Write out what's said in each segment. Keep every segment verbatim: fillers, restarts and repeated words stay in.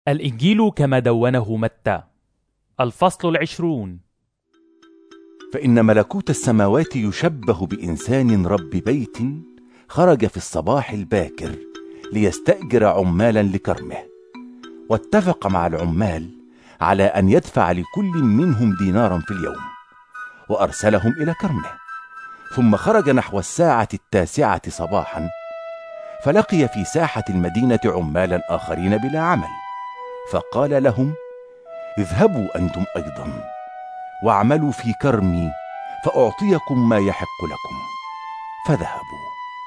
الإنجيل كما دونه متى. الفصل العشرون. فإن ملكوت السماوات يشبه بإنسان رب بيت خرج في الصباح الباكر ليستأجر عمالا لكرمه، واتفق مع العمال على أن يدفع لكل منهم دينارا في اليوم، وأرسلهم إلى كرمه. ثم خرج نحو الساعة التاسعة صباحا، فلقي في ساحة المدينة عمالا آخرين بلا عمل، فقال لهم: اذهبوا أنتم أيضا واعملوا في كرمي فأعطيكم ما يحق لكم. فذهبوا.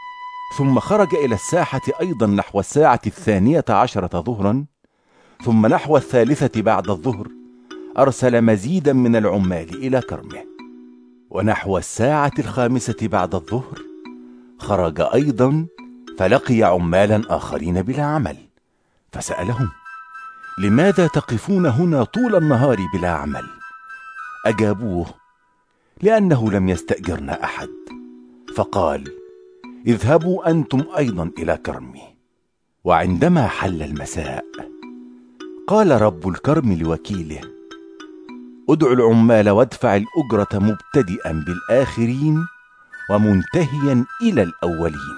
ثم خرج إلى الساحة أيضا نحو الساعة الثانية عشرة ظهرا، ثم نحو الثالثة بعد الظهر أرسل مزيدا من العمال إلى كرمه. ونحو الساعة الخامسة بعد الظهر خرج أيضا، فلقي عمالا آخرين بلا عمل، فسألهم: لماذا تقفون هنا طول النهار بلا عمل؟ أجابوه: لأنه لم يستأجرنا أحد. فقال: اذهبوا أنتم أيضا إلى كرمي. وعندما حل المساء قال رب الكرم لوكيله: ادع العمال وادفع الأجرة مبتدئا بالآخرين ومنتهيا إلى الأولين.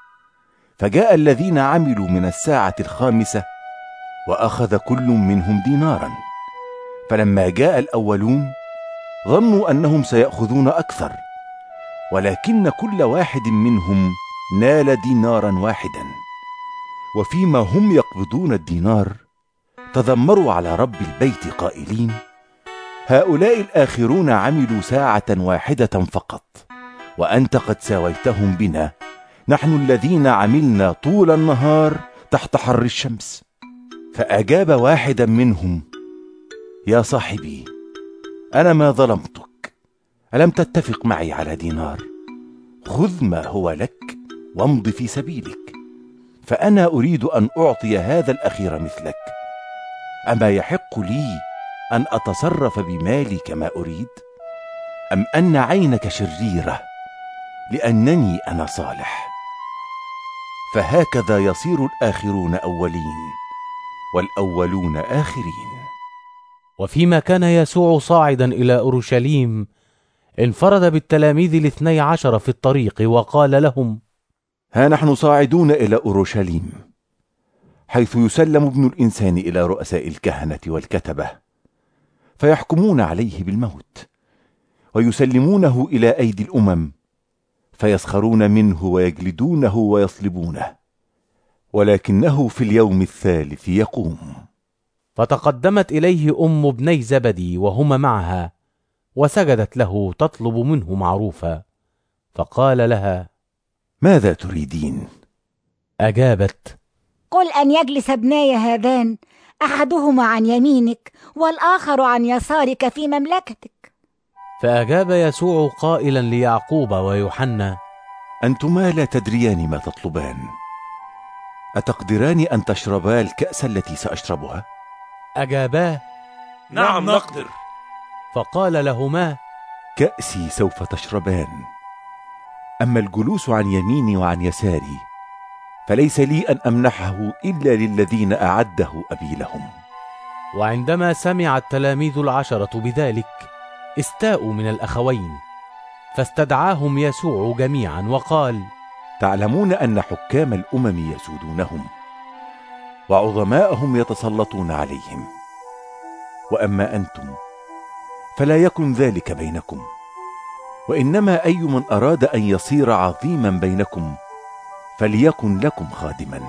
فجاء الذين عملوا من الساعة الخامسة وأخذ كل منهم دينارا. فلما جاء الأولون ظنوا أنهم سيأخذون أكثر، ولكن كل واحد منهم نال دينارا واحدا. وفيما هم يقبضون الدينار تذمروا على رب البيت قائلين: هؤلاء الآخرون عملوا ساعة واحدة فقط، وأنت قد ساويتهم بنا نحن الذين عملنا طول النهار تحت حر الشمس. فأجاب واحدا منهم: يا صاحبي، أنا ما ظلمتك، ألم تتفق معي على دينار؟ خذ ما هو لك وامض في سبيلك، فأنا أريد أن أعطي هذا الأخير مثلك. أما يحق لي أن أتصرف بمالي كما أريد؟ أم أن عينك شريرة لأنني أنا صالح؟ فهكذا يصير الآخرون أولين والأولون آخرين. وفيما كان يسوع صاعدا إلى أورشليم انفرد بالتلاميذ الاثني عشر في الطريق وقال لهم: ها نحن صاعدون إلى أورشليم، حيث يسلم ابن الإنسان إلى رؤساء الكهنة والكتبة، فيحكمون عليه بالموت، ويسلمونه إلى أيدي الأمم، فيسخرون منه ويجلدونه ويصلبونه، ولكنه في اليوم الثالث يقوم. فتقدمت إليه أم ابني زبدي وهما معها، وسجدت له تطلب منه معروفا. فقال لها: ماذا تريدين؟ أجابت: قل أن يجلس ابناي هذان، أحدهما عن يمينك والآخر عن يسارك في مملكتك. فأجاب يسوع قائلا ليعقوب ويوحنا: أنتما لا تدريان ما تطلبان. أتقدران أن تشربا الكأس التي سأشربها؟ أجاباه: نعم نقدر. فقال لهما: كأسي سوف تشربان، أما الجلوس عن يميني وعن يساري فليس لي أن أمنحه إلا للذين أعده أبي لهم. وعندما سمع التلاميذ العشرة بذلك استاءوا من الأخوين، فاستدعاهم يسوع جميعا وقال: تعلمون أن حكام الأمم يسودونهم، وعظماءهم يتسلطون عليهم، وأما أنتم فلا يكن ذلك بينكم، وإنما أي من أراد أن يصير عظيما بينكم فليكن لكم خادما،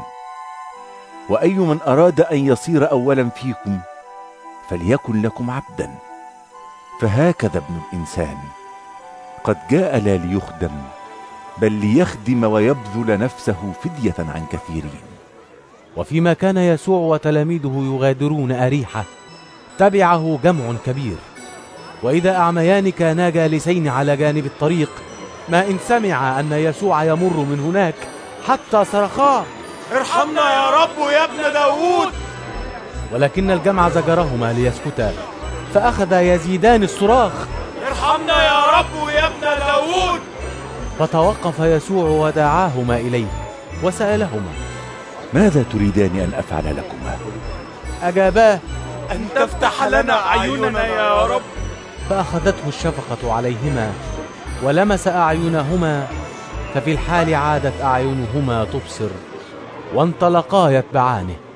وأي من أراد أن يصير أولا فيكم فليكن لكم عبدا. فهكذا ابن الإنسان قد جاء لا ليخدم بل ليخدم ويبذل نفسه فدية عن كثيرين. وفيما كان يسوع وتلاميذه يغادرون أريحة تبعه جمع كبير، وإذا أعميان كانا جالسين على جانب الطريق، ما إن سمع أن يسوع يمر من هناك حتى صرخا: ارحمنا يا رب يا ابن داود. ولكن الجمع زجرهما ليسكتا، فأخذ يزيدان الصراخ: ارحمنا يا رب يا ابن داود. فتوقف يسوع ودعاهما إليه وسألهما: ماذا تريدان أن أفعل لكما؟ أجاباه: أن تفتح لنا أعيننا يا رب. فأخذته الشفقة عليهما ولمس أعينهما، ففي الحال عادت أعينهما تبصر، وانطلقا يتبعانه.